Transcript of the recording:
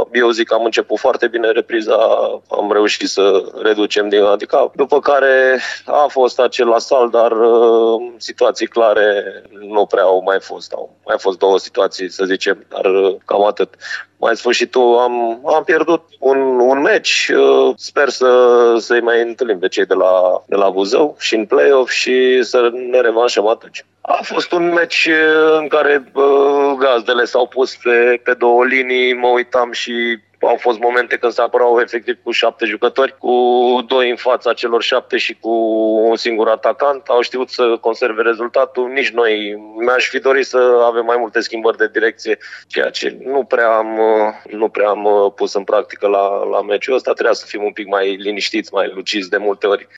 eu zic că am început foarte bine repriza, am reușit să reducem din handicap. După care a fost acel asalt, dar situații clare nu prea au mai fost. Au mai fost 2 situații, să zicem, dar cam atât. Mai în sfârșitul am pierdut un meci. Sper să-i mai întâlnim pe cei de la Buzău și în play-off și să ne revanșăm atunci. A fost un meci în care gazdele s-au pus pe 2 linii, mă uitam și au fost momente când se apărau efectiv cu 7 jucători, cu 2 în fața celor 7 și cu un singur atacant. Au știut să conserve rezultatul. Nici noi mi-aș fi dorit să avem mai multe schimbări de direcție, ceea ce nu prea am pus în practică la meciul ăsta. Trebuia să fim un pic mai liniștiți, mai lucizi de multe ori.